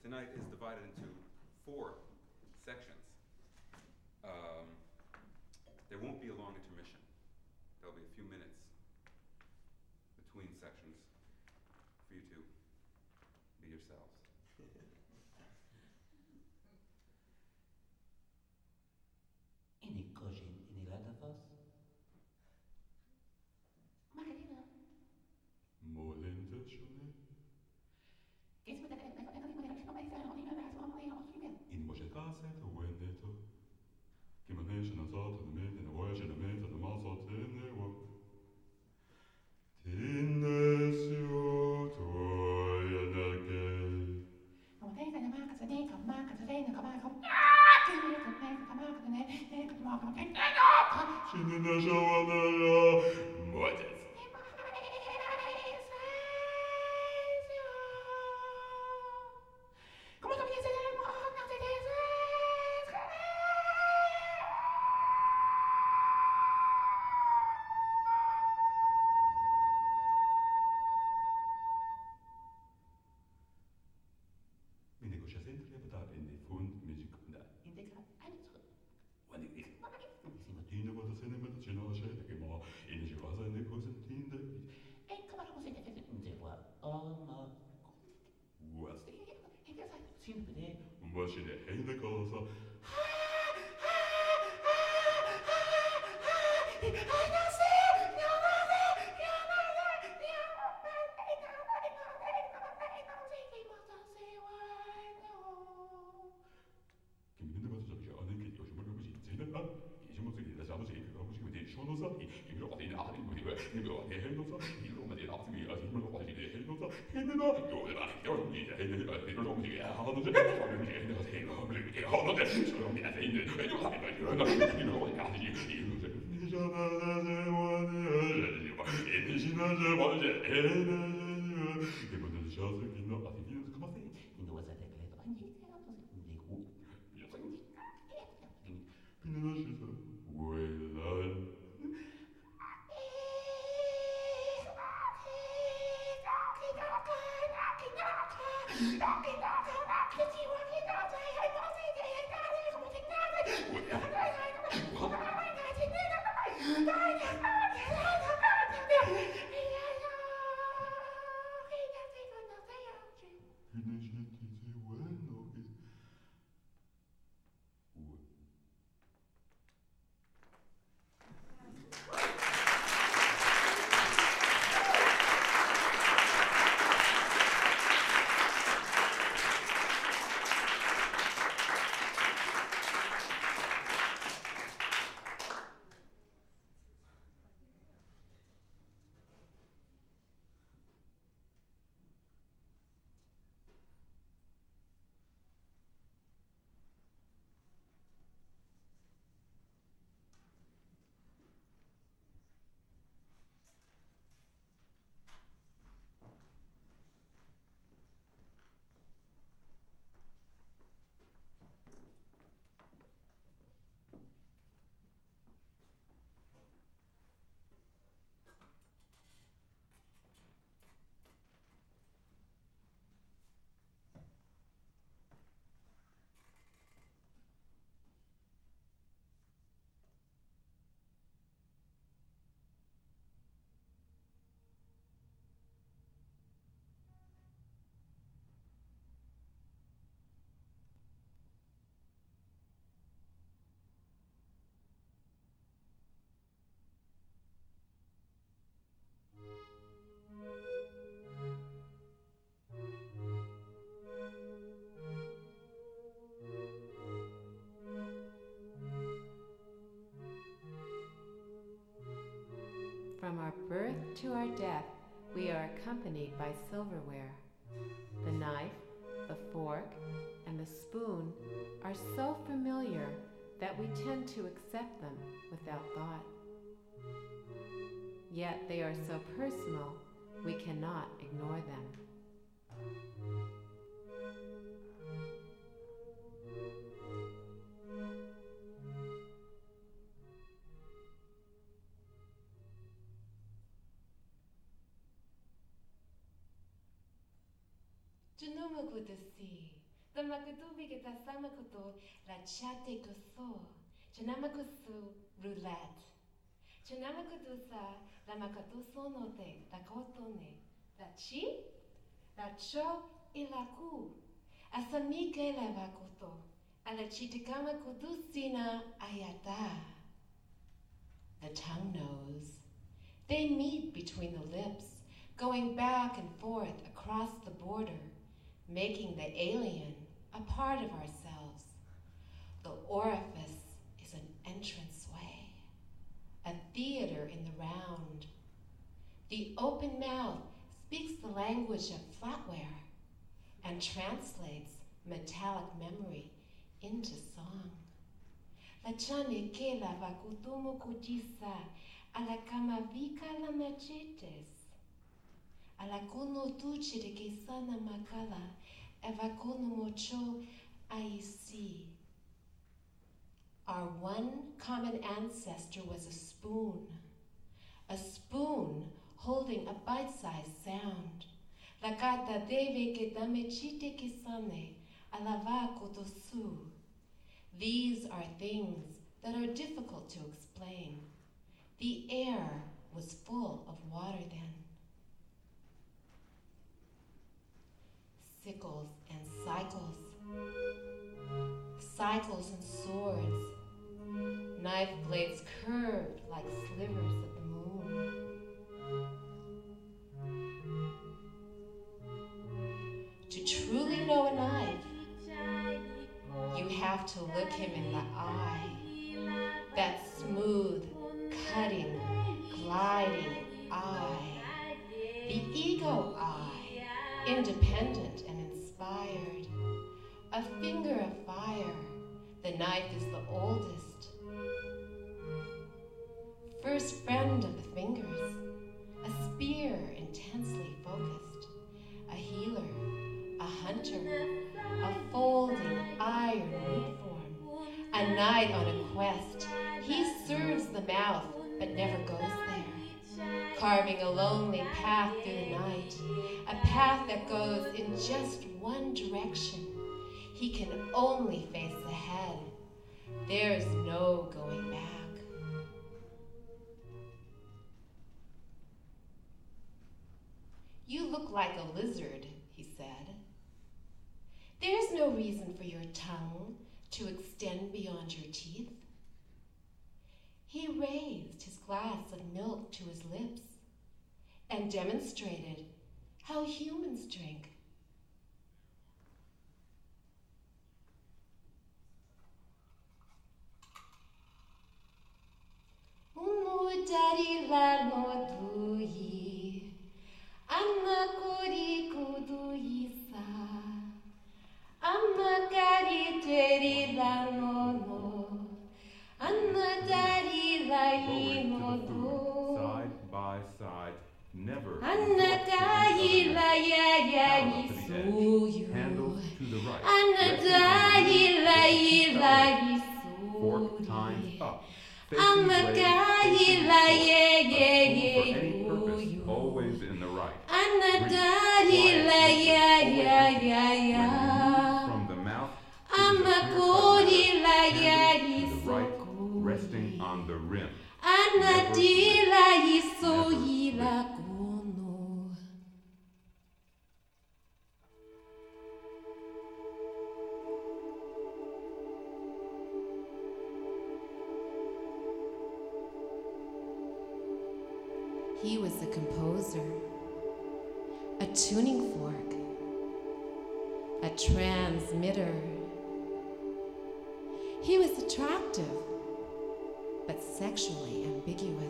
tonight is divided into 4 sections. There won't be a long intermission. There'll be a few minutes between sections for you to be yourselves. Any cushion, any letter of us? Margarita. Molentescione. In voce case to wendeto. Kimanation of thought of the myth and the worship of the myth of the muscle in the world. Tinesio toyanake. Shinina shawanaya. Motes. From our birth to our death, we are accompanied by silverware. The knife, the fork, and the spoon are so familiar that we tend to accept them without thought. Yet they are so personal, we cannot ignore them. Janumuk with the sea, Damakutu samakutu la chate kuso. Chanamakusu roulette. Chanamakudusa la makatuso note la kotone. La chi, la cho y la ku. Asamike la vakuto. A la chitikama kudusina ayata. The tongue knows. They meet between the lips, going back and forth across the border, making the alien a part of ourselves. The orifice is an entranceway, a theater in the round. The open mouth speaks the language of flatware and translates metallic memory into song. La chane que la vakutumu kujisa, a la kamavika la machetes, a la kuno tuche de que sana makala, evakuno mocho aisi. Our one common ancestor was a spoon holding a bite-sized sound. La gata deve que damechite que sane, a la vakutosu. These are things that are difficult to explain. The air was full of water then. Sickles and cycles. Cycles and swords. Knife blades curved like slivers of the moon. To truly know a knife, you have to look him in the eye. That smooth, cutting, gliding eye. The ego eye, independent and inspired. A finger of fire, the knife is the oldest. First friend of the fingers, a spear intensely focused. A healer, a hunter, a folding iron root form, a knight on a quest. He serves the mouth, but never goes there, carving a lonely path through the night, a path that goes in just one direction. He can only face ahead. There's no going back. You look like a lizard, he said. There's no reason for your tongue to extend beyond your teeth. He raised his glass of milk to his lips and demonstrated how humans drink. Umudari la no dui, anna kori kuduisa, amma kari teri la no no, anna dari la ino du. Side by side, never. Anna kai la ya ya isu. Handles to the right. Anna dari la isu. Fork times up. I'm a guy, yeah, For any purpose, always in the right. I'm a Reach daddy, wide, yeah. From the mouth to I'm the a clear goody, part, handles to yeah, the right, resting on the rim. I'm a Never dila, lift. so Never yila lift. gono. He was a composer, a tuning fork, a transmitter. He was attractive, but sexually ambiguous.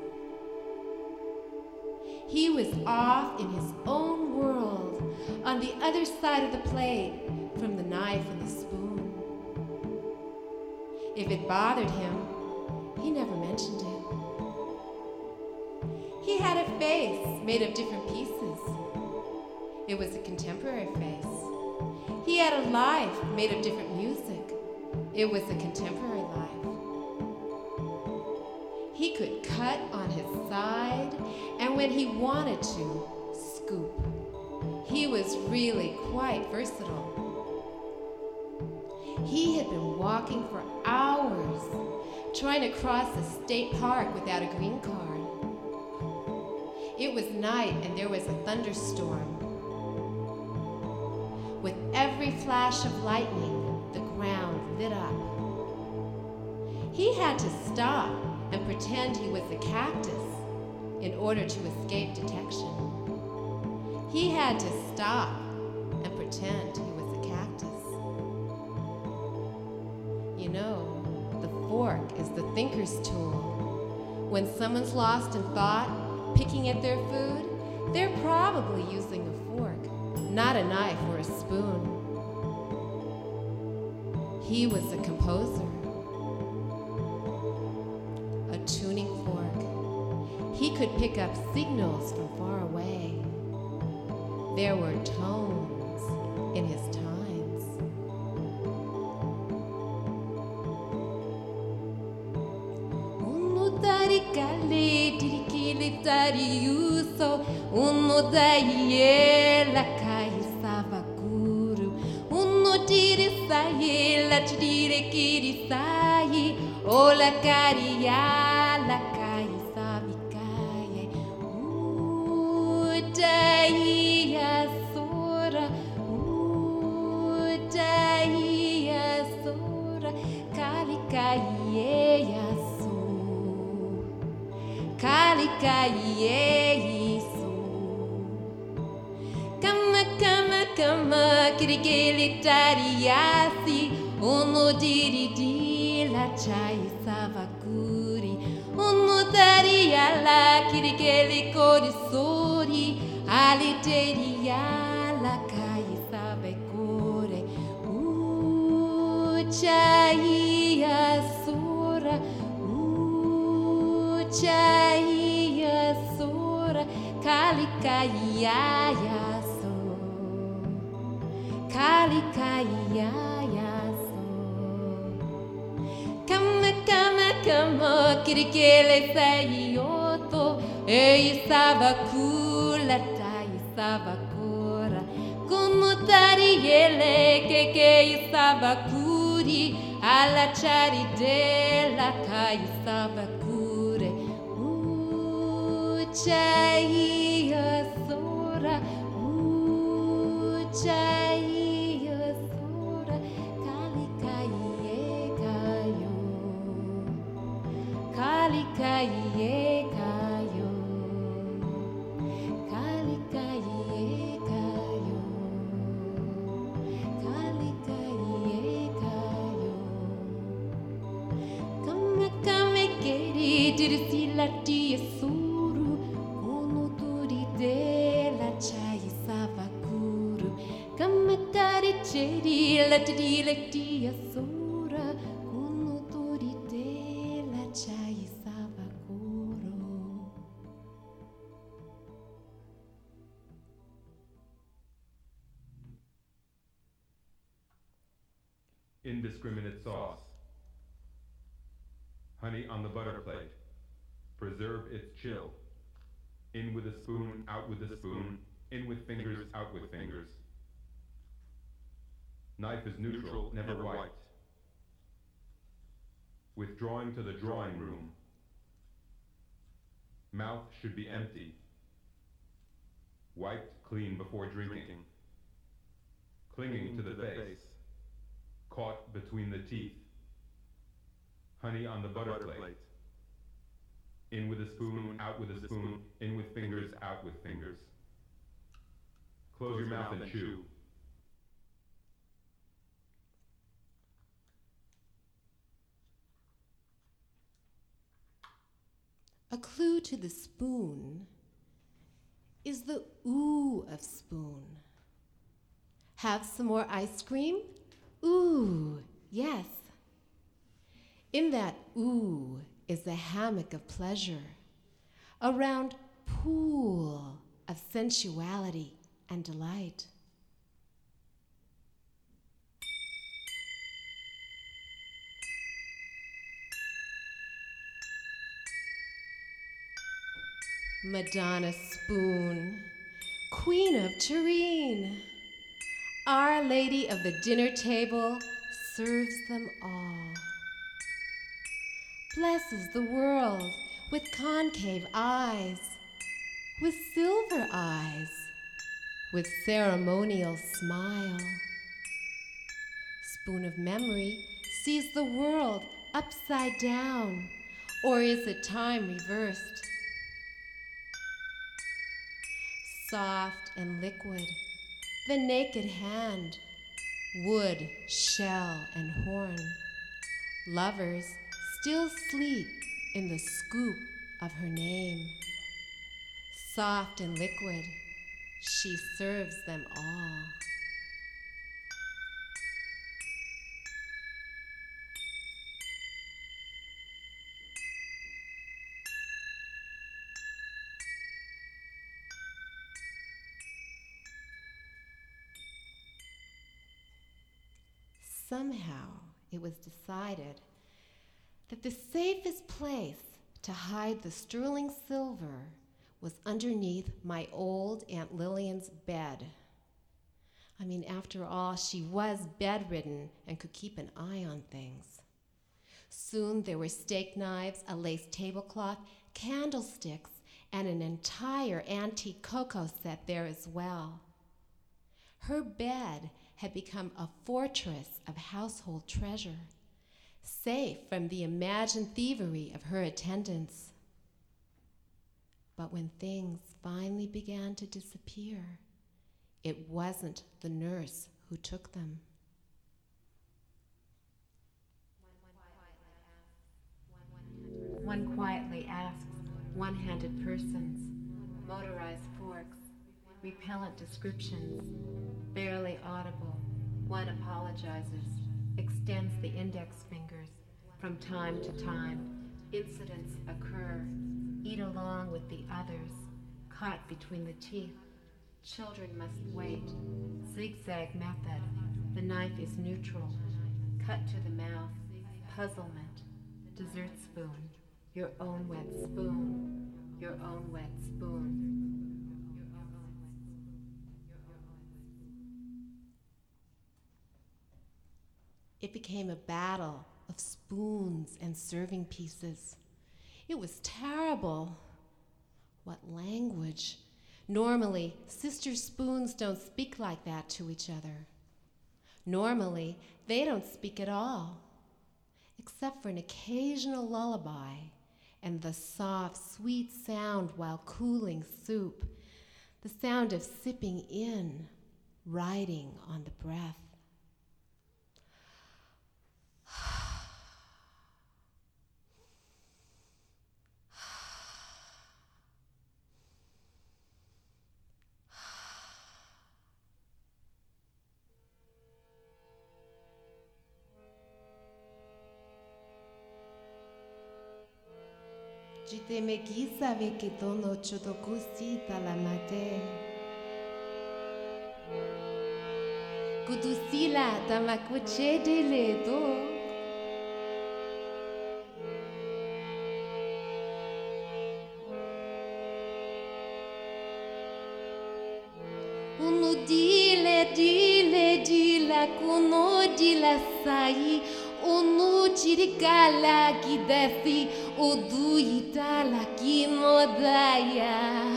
He was off in his own world, on the other side of the plate from the knife and the spoon. If it bothered him, he never mentioned it. He had a face made of different pieces. It was a contemporary face. He had a life made of different music. It was a contemporary life. He could cut on his side, and when he wanted to, scoop. He was really quite versatile. He had been walking for hours, trying to cross the state park without a green card. It was night and there was a thunderstorm. With every flash of lightning, the ground lit up. He had to stop and pretend he was a cactus in order to escape detection. He had to stop and pretend he was a cactus. You know, the fork is the thinker's tool. When someone's lost in thought, picking at their food, they're probably using a fork, not a knife or a spoon. He was a composer, a tuning fork. He could pick up signals from far away. There were tones in his times. Uno daie la kai savakuru, uno dire sai la dire kiri sai, o la caria la kai savikaye, daia sora, daia sora, kalikaye yaso, kalikaye. Kama kirigeli tariasi, uno diridi la chai savakuri, uno daria la kirigeli korisori, aliteria la kai savekore, chai asura, chai asura, kalikaya. Kalikaya Kama kirikele sayoto e savakula tai savakora kumutari ele que savakuri alla chari della kai savakure chai asora chai Kalikaye kayo, kalikaye kayo, kalikaye kayo. Kame keri dirsilati suru, unuturi de la chai savakuru. Kame kari cheri lati lati suru. Indiscriminate sauce. Honey on the butter plate. Preserve its chill. In with a spoon, out with a spoon. In with fingers, out with fingers. Knife is neutral, never white. Withdrawing to the drawing room. Mouth should be empty. Wiped clean before drinking. Clinging to the face. Caught between the teeth. Honey on the butter plate. In with a spoon, out with a spoon. In with fingers, out with fingers. Close your mouth and chew. A clue to the spoon is the ooh of spoon. Have some more ice cream? Ooh, yes. In that ooh is the hammock of pleasure, a round pool of sensuality and delight. Madonna Spoon, Queen of Turin, Our Lady of the Dinner Table, serves them all. Blesses the world with concave eyes, with silver eyes, with ceremonial smile. Spoon of memory sees the world upside down, or is it time reversed? Soft and liquid, the naked hand, wood, shell, and horn. Lovers still sleep in the scoop of her name. Soft and liquid, she serves them all. Somehow it was decided that the safest place to hide the sterling silver was underneath my old Aunt Lillian's bed. I mean, after all, she was bedridden and could keep an eye on things. Soon there were steak knives, a lace tablecloth, candlesticks, and an entire antique cocoa set there as well. Her bed had become a fortress of household treasure, safe from the imagined thievery of her attendants. But when things finally began to disappear, it wasn't the nurse who took them. One quietly asks one-handed persons, motorized forks, repellent descriptions, barely audible. One apologizes, extends the index fingers. From time to time, incidents occur. Eat along with the others, caught between the teeth. Children must wait. Zigzag method. The knife is neutral. Cut to the mouth. Puzzlement. Dessert spoon. Your own wet spoon. Your own wet spoon. It became a battle of spoons and serving pieces. It was terrible. What language? Normally, sister spoons don't speak like that to each other. Normally, they don't speak at all, except for an occasional lullaby and the soft, sweet sound while cooling soup, the sound of sipping in, riding on the breath. Jite me kisa ve que tono chotokusita la mate. Kutusila tamakuche de ledo. Unu dile kuno dila sai. Unu chirikala kidesi. Udu itala kinodaya.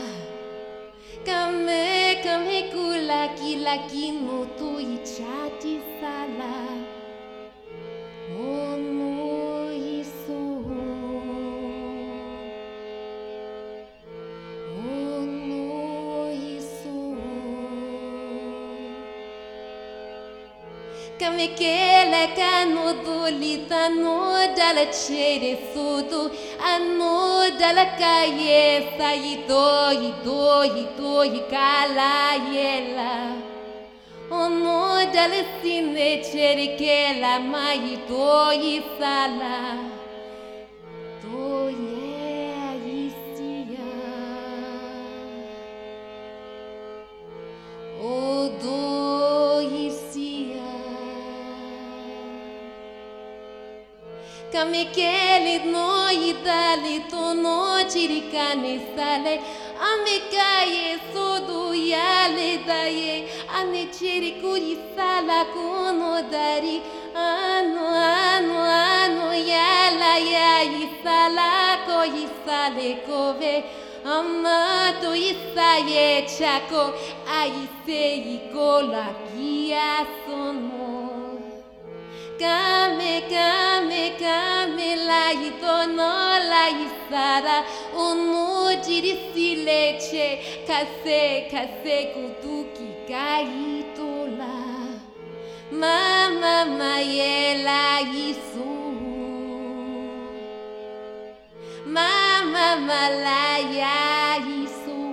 Kame kula kila kino tu ichati sala. Ono iso. Ono iso. Kame kela kano dolita no dala chere soto. Ano dalla calle doi cala yela. Ono dalla sine cerchela mai doi sala. Doi isia. O doi isia. Kamekele no idali to no chirikane sale. Amekaye sodu yale daye. Ane chiriku isala kono dari. Yala, Isala, Ko, Isale, Kove, Amato, Isaye, Chaco, Aise, Ikola, Kia, Sono. Kame, la itono, la isara, unu, jirisi, leche, kase, kutuki, kaitola. Mama, mayela, isu. Mama, malaya, isu.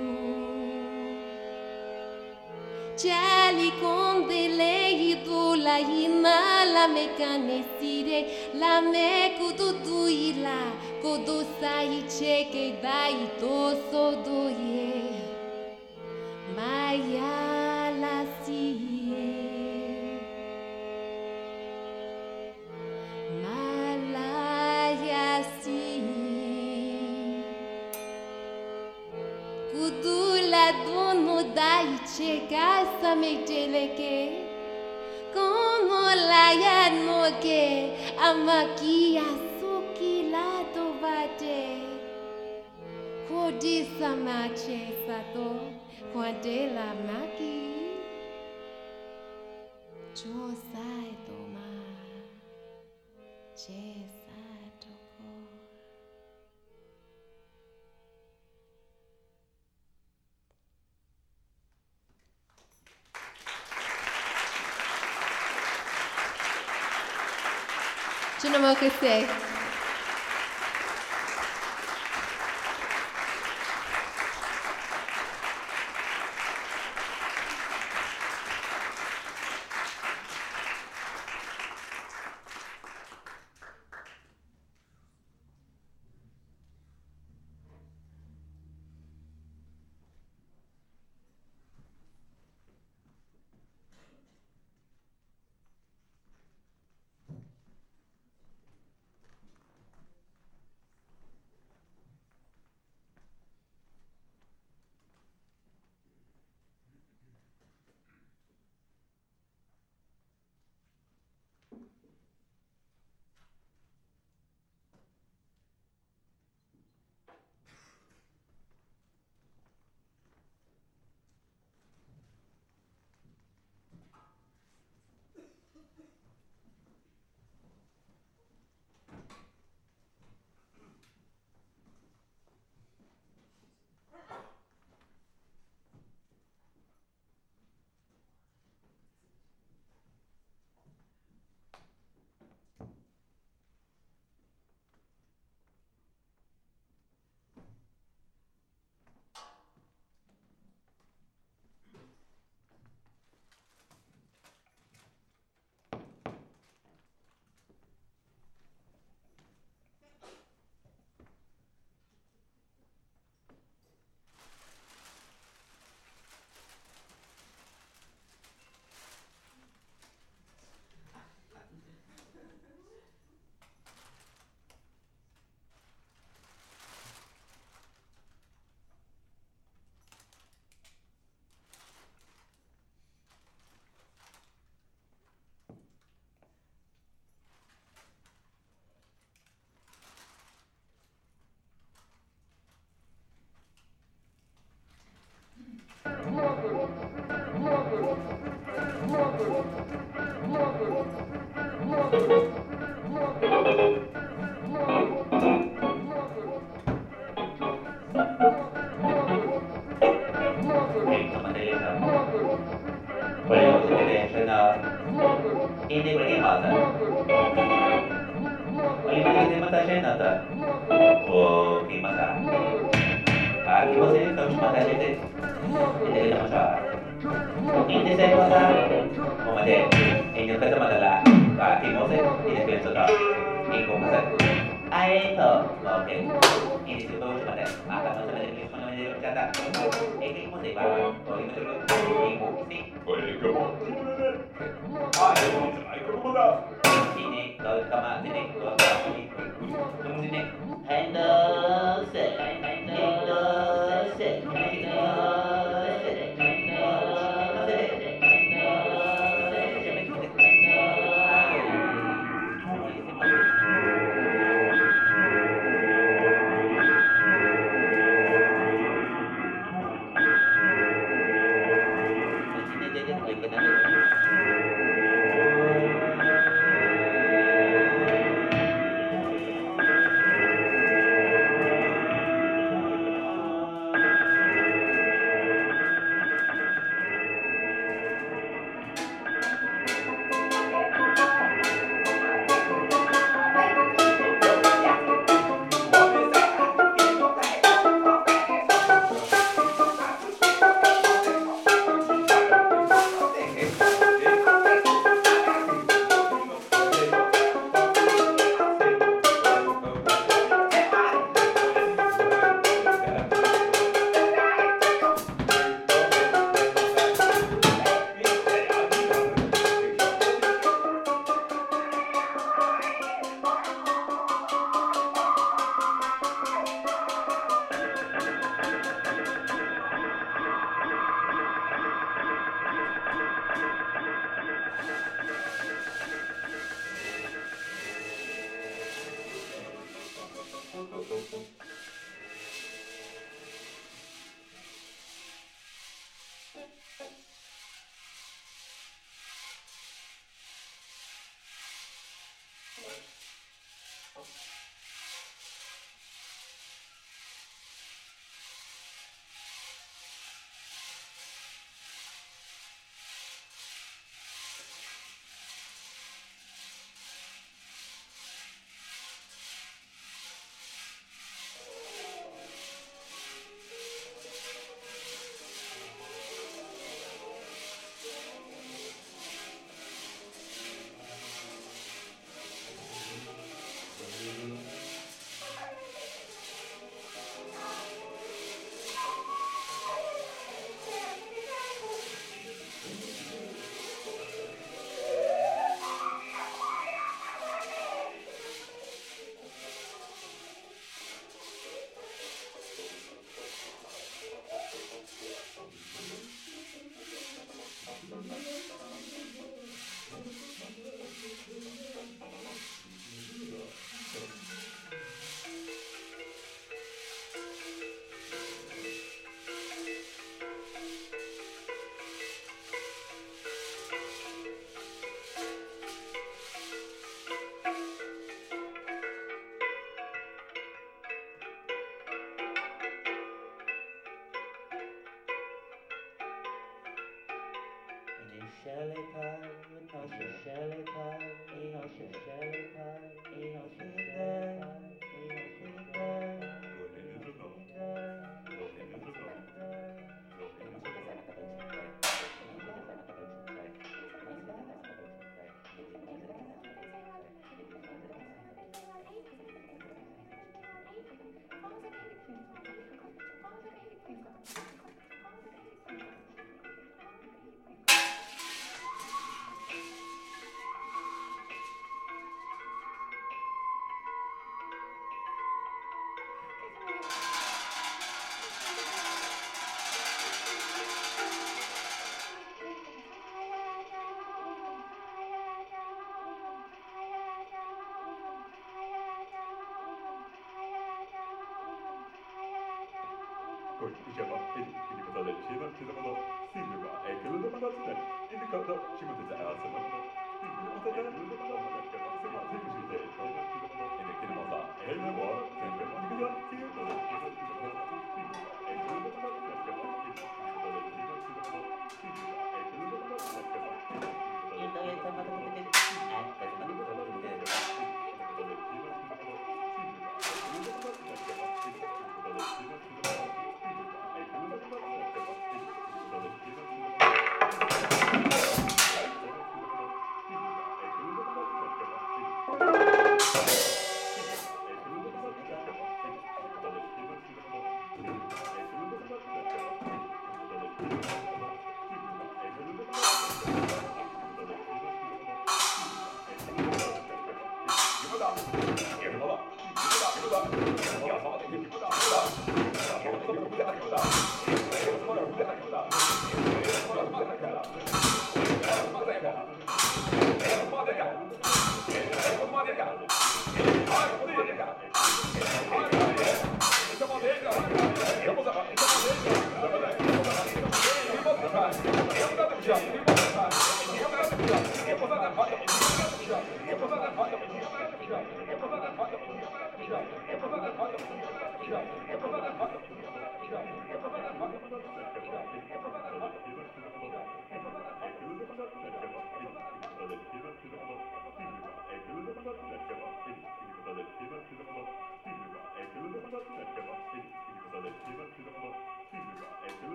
Chali condele idula ina la mecanesire la me kututuila kodosai cheke dai toso doye maya la sie malaya sie kudula dono dai cheka sa me teleke como la ya no que amaki asuki la tovate kodisa mache sato kwadela maki jo sai toma che sato ko Chinamoku-se.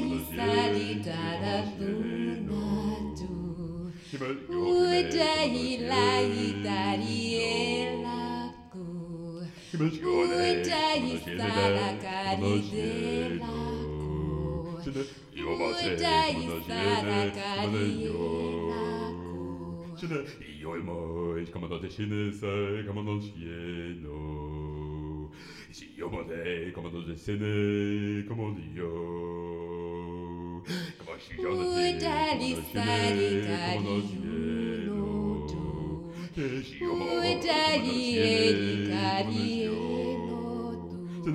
salita luna tu. Udai la ku. Udai sala karidela ku. Udai sala karidela ku. Io il moi, comandante cinese, comandante scieno. Io morei, comandante sene, comandante io. Udai sala karidela tu. Udai karidela tu.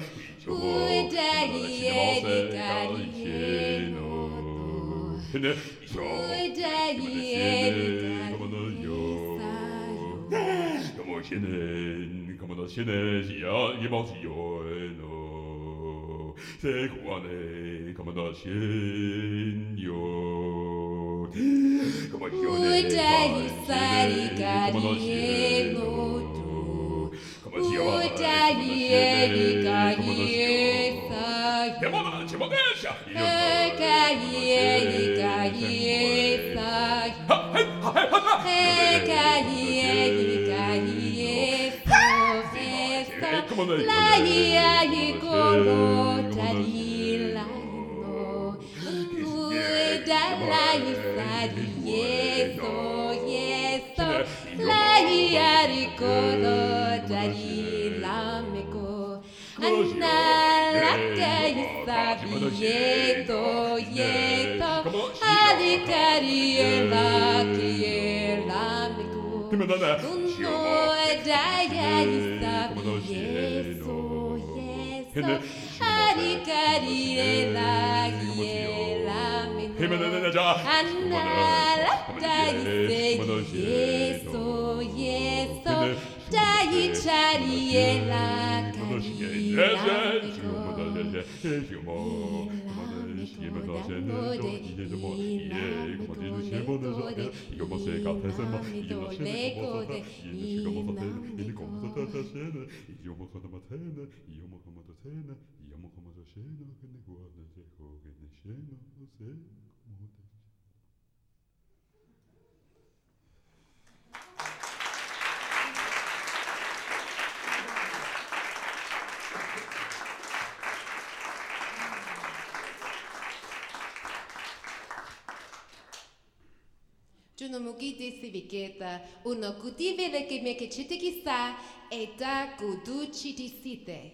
Junamugite siviketa, uno kutivele que me chitikisa, eta kuduchitisite.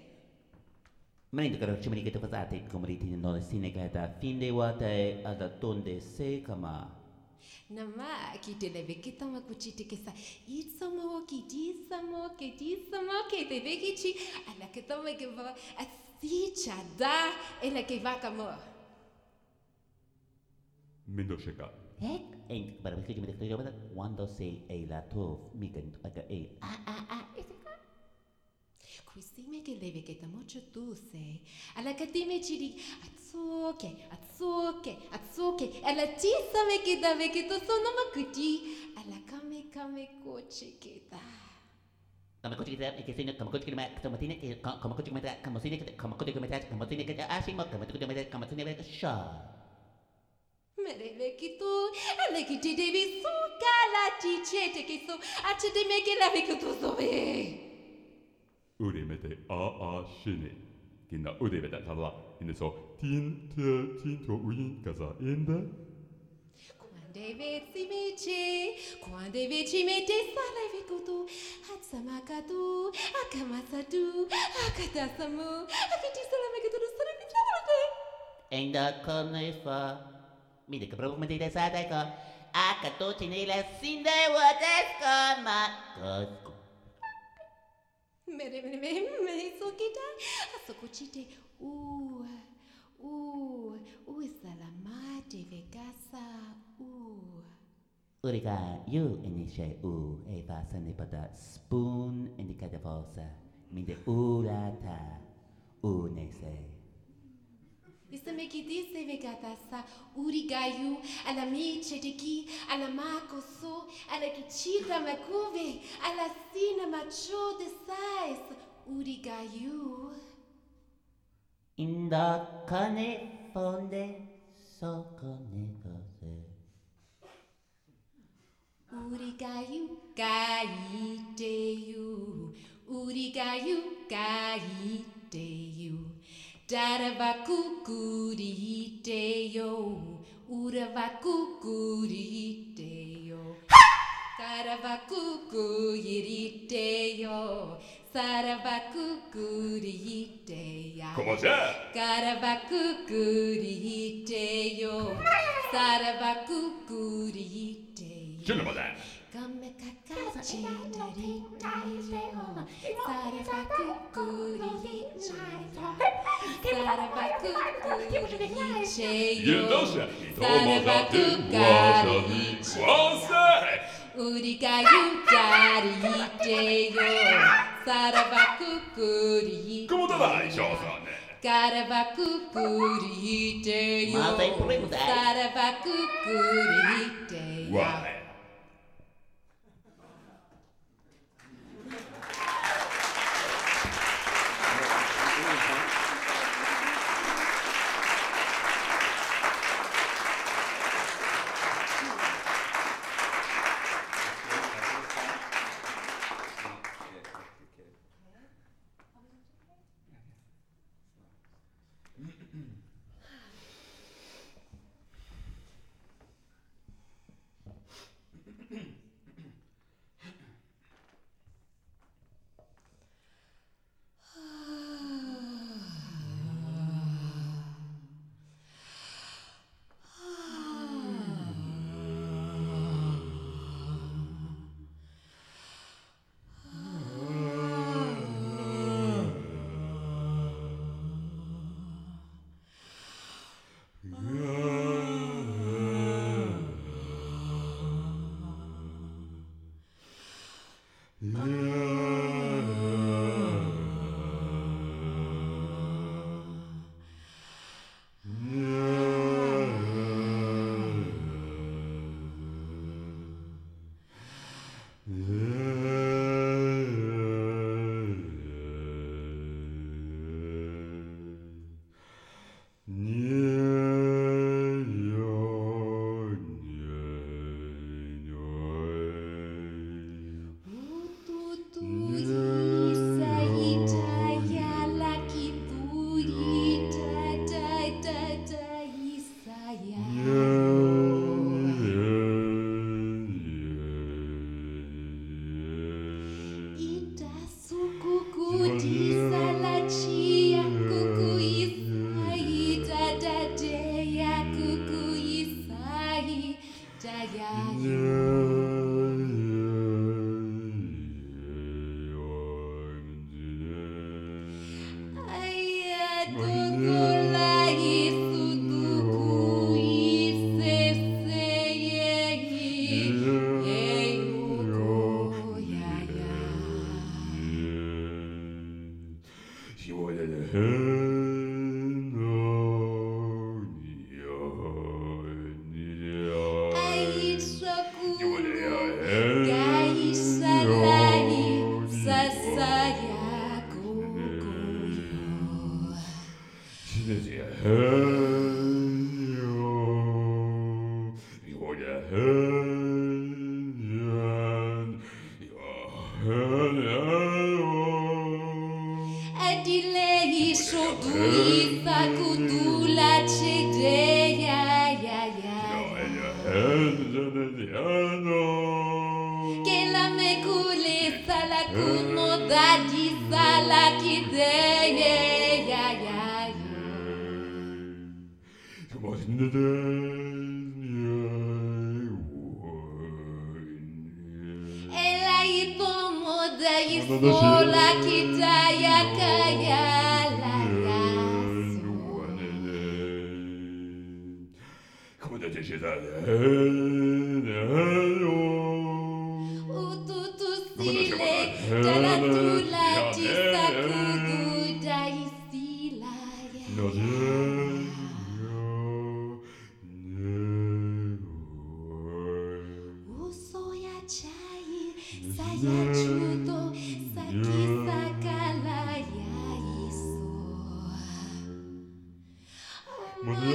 Mentre che ci mi fate come riti non le sinegata fin de wate ada donde se kama. Nama kitele vekita makuchitikisa, itsamo kitisamo ke te vekichi, ala que tome que va a sicha da, ela que va como. Mindosheka. En para ver que yo me estoy llamando cuando se la tof mi que acá Quisime che leve che tamocho tu sei, alla catime ci di atsuke, alla tisame che da che to sono makuti, alla kame koche che da. Como coche que tiene como coche que me como tiene que como coche que me como tiene que como coche que me como tiene que así como tiene que sha. Merele che tu, alle che ti devi su calati cete che so, a te de me che lave che tu so Urimete a shine. Kinda urimete tala. In so tin to uin kaza inda. Quando invece me te sala vekutu, hatsamakatu, akamasatu, akatasamu, akiti salame che tu sala mi Ainda come fa. Mire que provo me dire sa dai ko. Aka to tinela sinde wadesco ma cosco. Me so kita, aso kuchite salamate vekasa Uriga you initie e vasa ne pada spoon indicata falsa. Minde urata ne se. Isso me que disse vegatasa urigayu alla mice de ki alla makoso alla kichita makuve alla sina macho de sais urigayu Inda kane fonde soconegose. Urigayu gaiteyu, urigayu gaiteyu, daravakukuriteyo, uravakukuriteyo, karavakukuyiriteyo, saravakukuriteya. ¿Cómo se? Karavakukuriteyo, saravakukuriteyo. Je le modèle. Come kakachiteriteyo, saravakukuriteyo, saravakukuriteyo, Il danse, il tombe dans tes voix, ça dit quoi c'est? Urigayukariteyo, saravakukuriteyo. Comment ça va, les chansons? Karavakukuriteyo, Malta in prima. saravakukuriteyo. Ouais.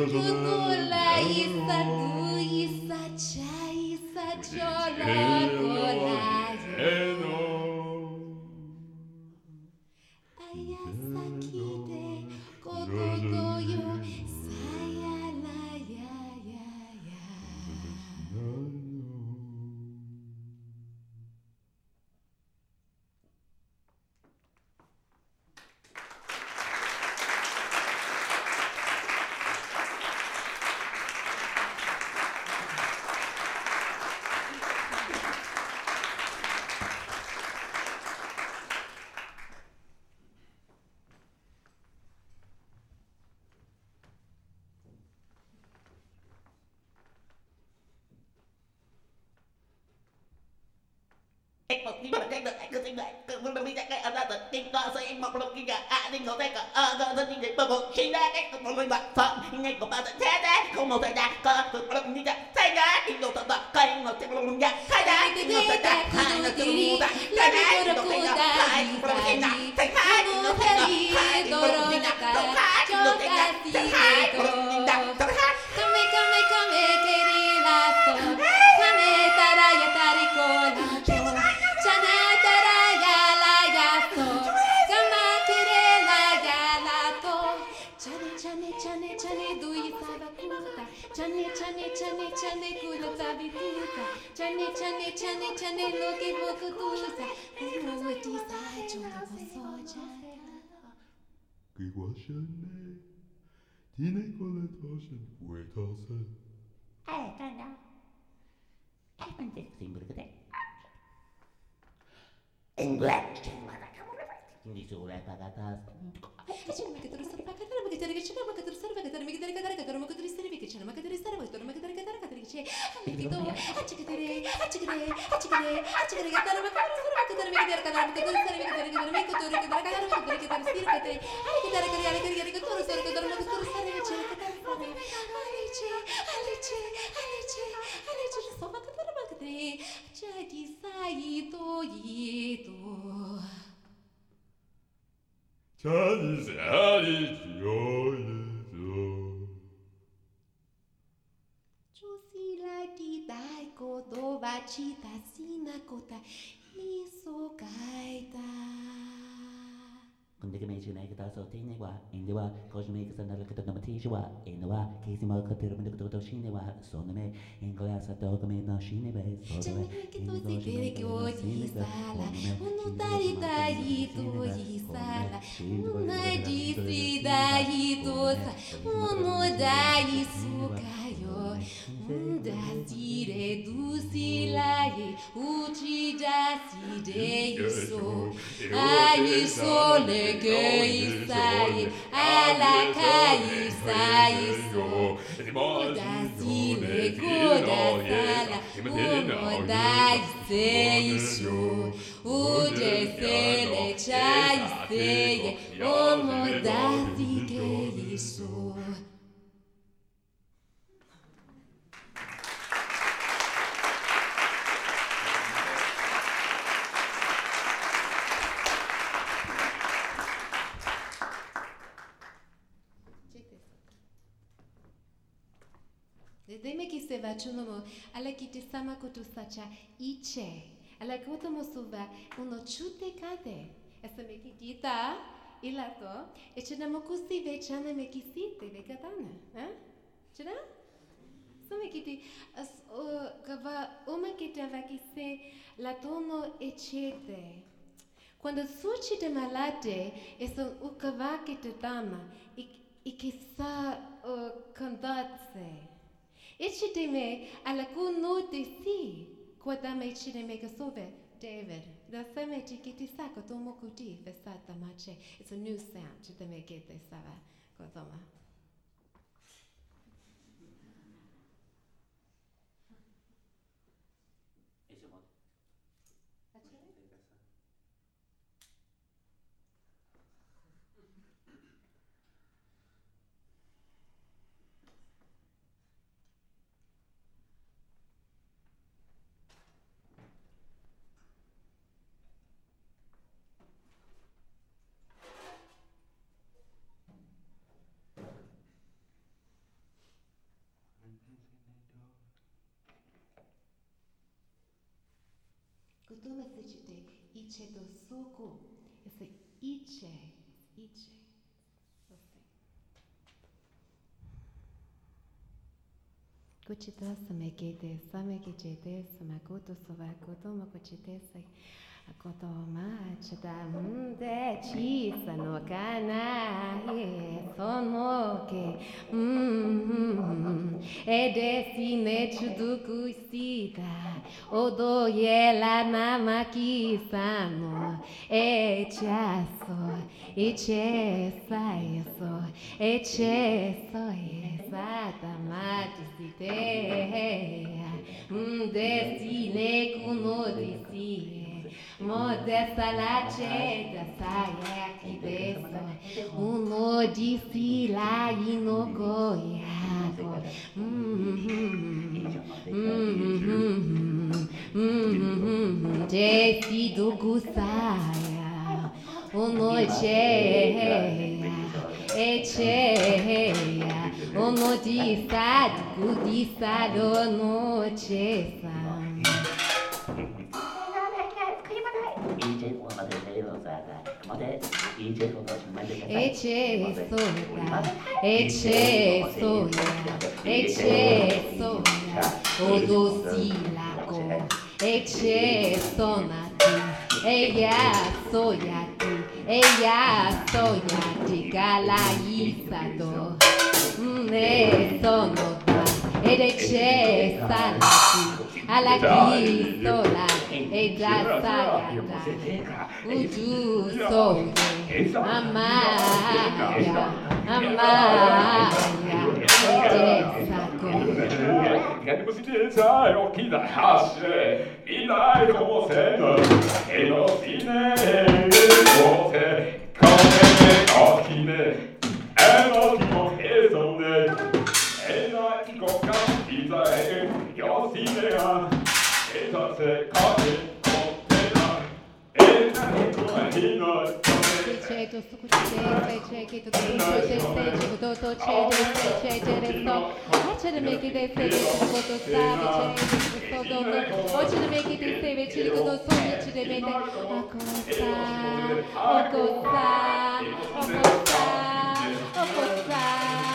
Kutula isa gu isa cha isa cholo Ayasaki de kokoto yo sayala ya ya ya. Anh một cái bạn cách được anh cứ tính lại cứ muốn đi cái ở đó tình đó sẽ anh một lần kia anh có thể cả thân như vậy một khi ra cái một lần bạn sợ ngay của bạn thế đấy không một thời gian có một lần như vậy thay ra thì đồ tập cây một cái lần như thay ra thì đồ tập hai là cái mũ ta thay ra thì đồ thay ra hai một lần thay ra thay hai thì đồ thay ra hai thì đồ thay ra đồ hai thì đồ thay ra thay hai một lần như vậy thay hai Come querida so Come tara ya tarikola Chana tara ya la ya so Kama kirela ya la to Chane dui sabakuta Chane kula tabituta Chane loke bokutusa Uno wati sai chunga bosoja Qui guasciane, tine con le tosche, vuoi tose? no. Anh phân tích xin bữa cái English Hindi sulit kata jadi saito Chusila di daiko dova chita sinakota isokaita 근데 그 매주에 그다 소티네와 인데와 거즈메 그 산다를 그다 넘티시와 인데와 케이시마 그들은 그도 신네와 소네메 인거야사 도그메 나 신네베 소네 Chanique to isala uno dari dai to isala una disi dai tosa uno dai sukayo unda dire dusilaye uchi dasi de iso ai sole che isai ala kai sai so dasile godasala uno dai sei su ude sele chai sei uno dasi che iso Deme ki se va chunomo ala ki te sama koto sacha iche ala koto mo suva uno chute kade esa me ki kita ilato e chena mo kusi ve chana me ki site ve katana chena so me ki ti kava uma ki te va ki se la tono echete quando suci te malate eso ukava ki te tama e che sa condatse Echiteme alla kunote si quadame echiteme kasove David. The same chikiti sako tomo kuti fesata mache. It's a new sound. Chiteme kete sava kotoma. Kutuma sejite iche do soku. It's a iche. Iche. Let's see. Kuchita samekete, samekete, samakoto sovakoto makochite sai. Akoto machida de chisa no kana sono ke ede si me chuduku sita odo yela namaki sano echaso echesayo echeso esata matisite destine kuno disi modesta la ceda saia che dessa uno di fila in goiago Jesse do gusaia uno cheia e cheia uno di stadio no cesa odosilaco, sonati, soyati, galaisado, sono da, salati, alla cristola, da sayata, uju soye, amaya, Sai occhi da hasce, in dai come seno, e lo fine, come occhi ne, e lo tipo che sono, e la tipo capita, io si ne ha, e da se cade, e da hino, Ceto su cucite, ceto tu cucite, ceto to ceto Watch it make it say go to save so do watch it make it say che go to so che de mete acosta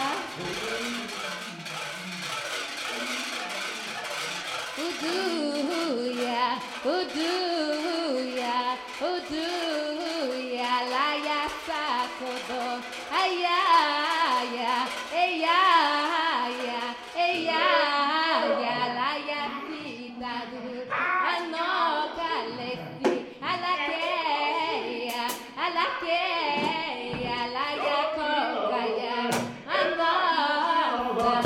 Uduya, la ya sakodo, la ya sitadu, ano kalesi, alakeya, la ya kokaya, ano,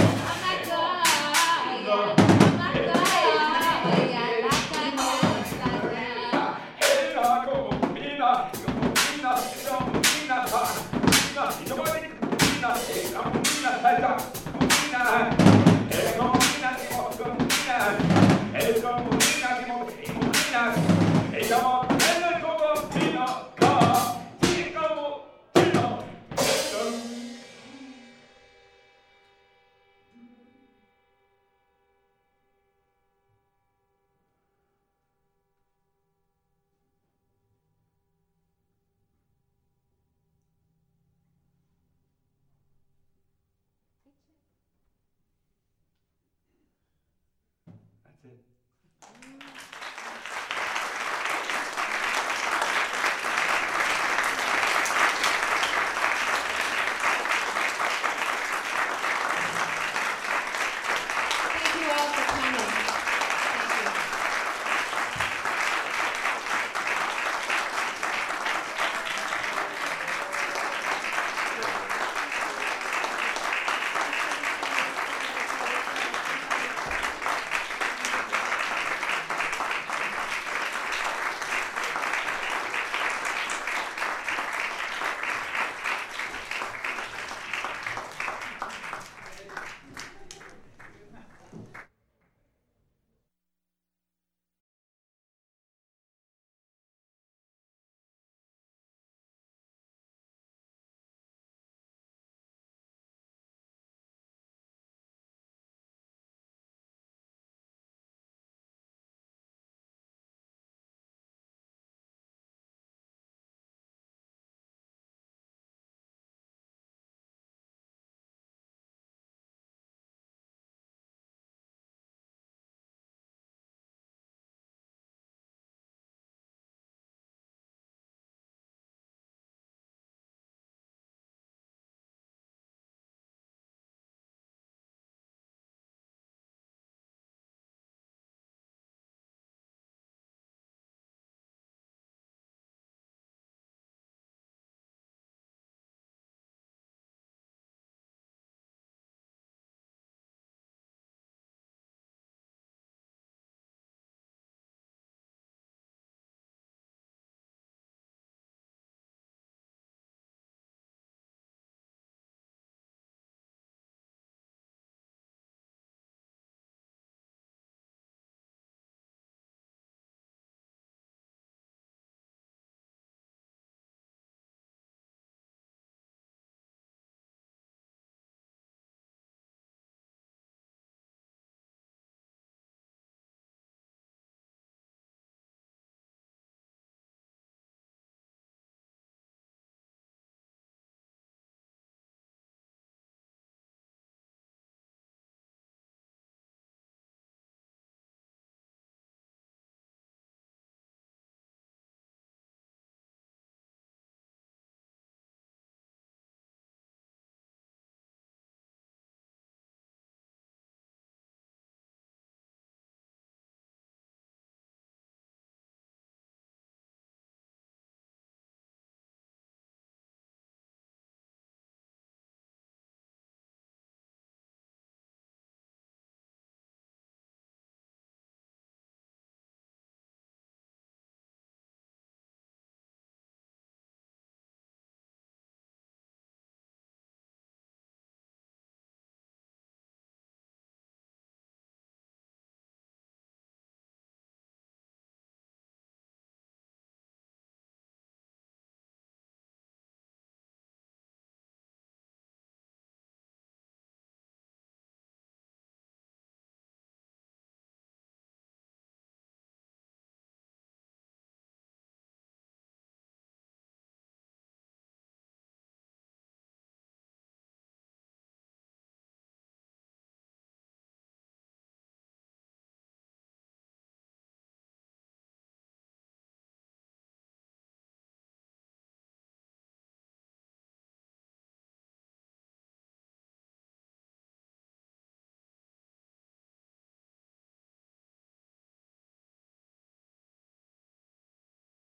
That's it.